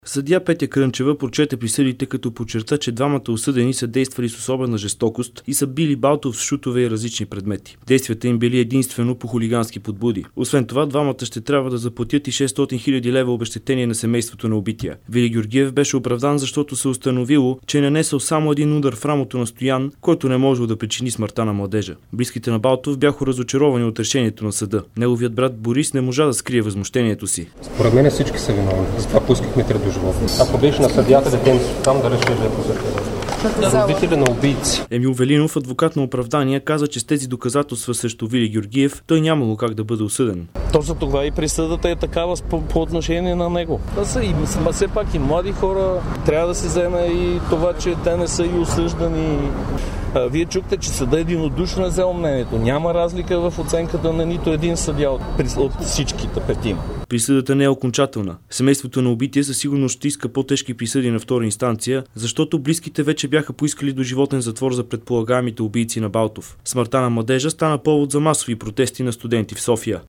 Съдия Петя Крънчева прочете присъдите, като подчерта, че двамата осъдени са действали с особена жестокост и са били Балтов с шутове и различни предмети. Действията им били единствено по хулигански подбуди. Освен това, двамата ще трябва да заплатят и 600 000 лева обезщетение на семейството на убития. Вили Георгиев беше оправдан, защото се установило, че е нанесъл само един удар в рамото на Стоян, който не можел да причини смъртта на младежа. Близките на Балтов бяха разочаровани от решението на съда. Неговият брат Борис не можа да скрие възмущението си. Според мен всички са виновни. Затова поискахме 3 доживотни. Ако беше на съдията, детето там да реши родители на убийци. Емил Велинов, адвокат на оправдание, каза, че с тези доказателства срещу Вили Георгиев той нямало как да бъде осъден. То за това и присъдата е такава по отношение на него. Да са и все пак и млади хора, трябва да се вземе и това, че те не са и осъждани. Вие чухте, че съда единодушно е взел мнението. Няма разлика в оценката на нито един съдия от всичките петима. Присъдата не е окончателна. Семейството на убития със сигурност ще иска по-тежки присъди на втора инстанция, защото близките вече бяха поискали доживотен затвор за предполагаемите убийци на Балтов. Смъртта на младежа стана повод за масови протести на студенти в София.